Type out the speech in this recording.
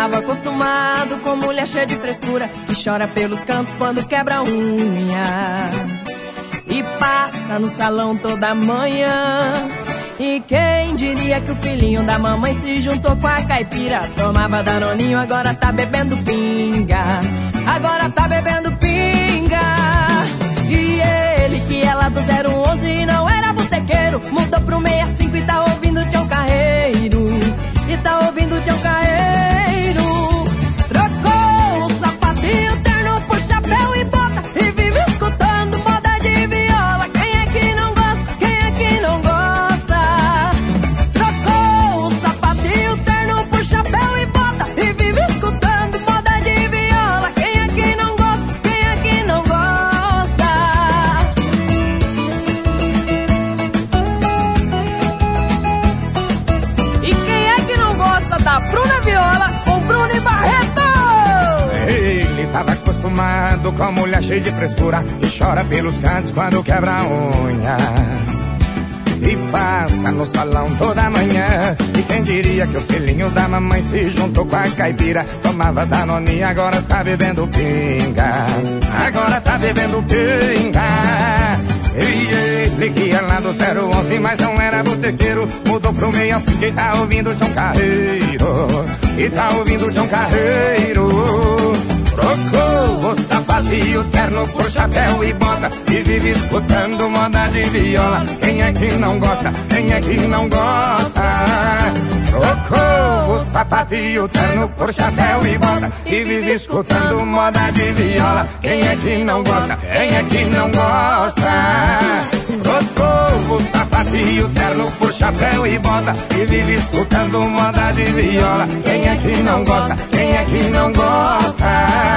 tava acostumado com mulher cheia de frescura, que chora pelos cantos quando quebra a unha e passa no salão toda manhã. E quem diria que o filhinho da mamãe se juntou com a caipira? Tomava danoninho, agora tá bebendo pinga. Agora tá bebendo pinga. E ele que é lá do 011 e não era botequeiro, mudou pro 65 e tá ouvindo Tião Carreiro. E tá ouvindo Tião Carreiro. Trocou o sapatinho, terno por chapéu e bota, e vive escutando moda de viola. Quem é que não gosta? Quem é que não gosta? Trocou o sapatinho, terno por chapéu e bota, e vive escutando moda de viola. Quem é que não gosta? Quem é que não gosta? E quem é que não gosta da Bruna Viola ou Bruno e Barreto? Ele tava acostumado com a mulher cheia de frescura, que chora pelos cantos quando quebra a unha e passa no salão toda manhã. E quem diria que o filhinho da mamãe se juntou com a caipira? Tomava danoninha, agora tá bebendo pinga. Agora tá bebendo pinga. E ele que é lá do 011, mas não era botequeiro, mudou pro 65 e tá ouvindo Tião Carreiro. E tá ouvindo Tião Carreiro. Trocou o sapatinho, terno por chapéu e bota, e vive escutando moda de viola. Quem é que não gosta? Quem é que não gosta? Trocou o sapatinho, terno por chapéu e bota, e vive escutando moda de viola. Quem é que não gosta? Quem é que não gosta? Trocou o sapatinho, terno por chapéu e bota, e vive escutando moda de viola. Quem é que não gosta? Quem é que não gosta?